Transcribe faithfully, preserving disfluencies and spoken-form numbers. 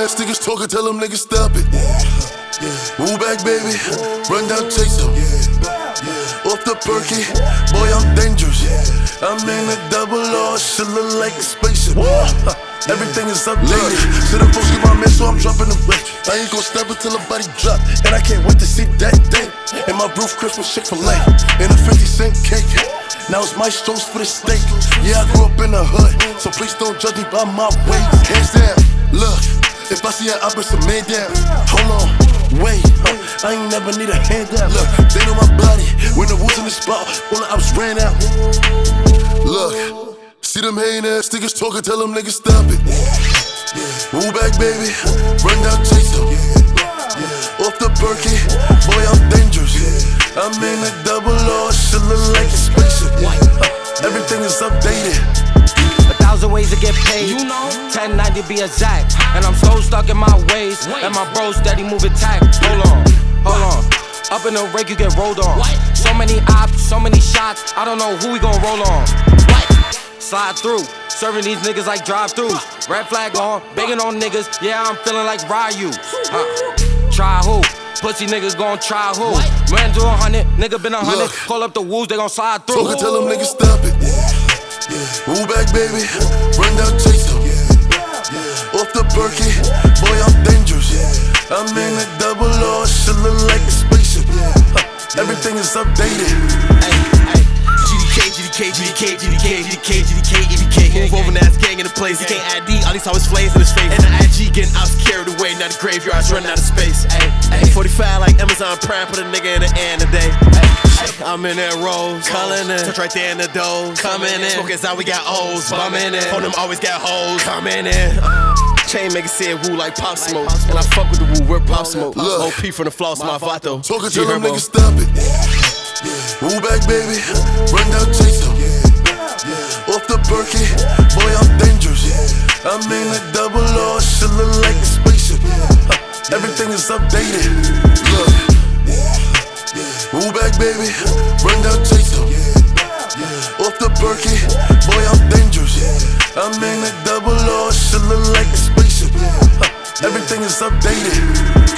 ass niggas talking, tell them niggas stop it. Move back, baby, run down, chase them. Off the perky, boy, I'm dangerous. I'm in a double R, shit look like a spaceship. Everything is updated. To the folks get my man, so I'm dropping the rich. I ain't gon' stop until the body drop, and I can't wait to see that day. In my roof, Christmas Chick-fil-A, in a fifty cent cake. Now it's my strokes for the steak. Yeah, I grew up in the hood, so please don't judge me by my weight. Hands down, look, if I see an up, it's a man down. Hold on, wait, huh, I ain't never need a handout. Look, they know my body, when the woods in the spot, all the ops ran out. Look, see them hating ass niggas talking, tell them niggas stop it. Move back, baby, run down, chase them. Off the perky, boy, I'm dangerous. I'm in a double R, shit look like a spaceship. Everything is updated. A thousand ways to get paid, you know. ten ninety be exact, and I'm so stuck in my ways. And my bro steady moving tack. Hold on, hold on. Up in the rake, you get rolled on. So many ops, so many shots. I don't know who we gon' roll on. Slide through, serving these niggas like drive-thrus. Red flag on, begging on niggas. Yeah, I'm feeling like Ryu. Huh. Try who? Pussy niggas gon' try who? Man to a hundred, nigga been a hundred. Call up the wolves, they gon' slide through. Talkin', tell them niggas stop it. Move back, baby, run down, chase them. Off the perky, boy, I'm dangerous. I'm in a double R, shit look like a spaceship. Everything is updated. G D K, G D K, G D K, G D K, G D K, G D K. Move over, now it's gang in the place. He can't I D, all these always flames in his face. And the I G getting out carried away, now the graveyard's running out of space. Ay, forty-five like Amazon Prime, put a nigga in the air today. I'm in that rose, calling in. Touch right there in the dough, coming in. Smoking out, we got O's, bumming in. Phone them always got hoes, coming in. Chain making say woo like Pop Smoke, and I fuck with the woo, we're Pop Smoke. O P from the floss, my vato. Talkin', tell them niggas stop it. Move back, baby, run down, chase them. Off the perky, boy, I'm dangerous. I'm in a double R, shit look like a spaceship. Everything is updated. Look, move back, baby, run down, chase them. Off the perky, boy, I'm dangerous. I'm in a double R, shit look like a spaceship. Everything is updated.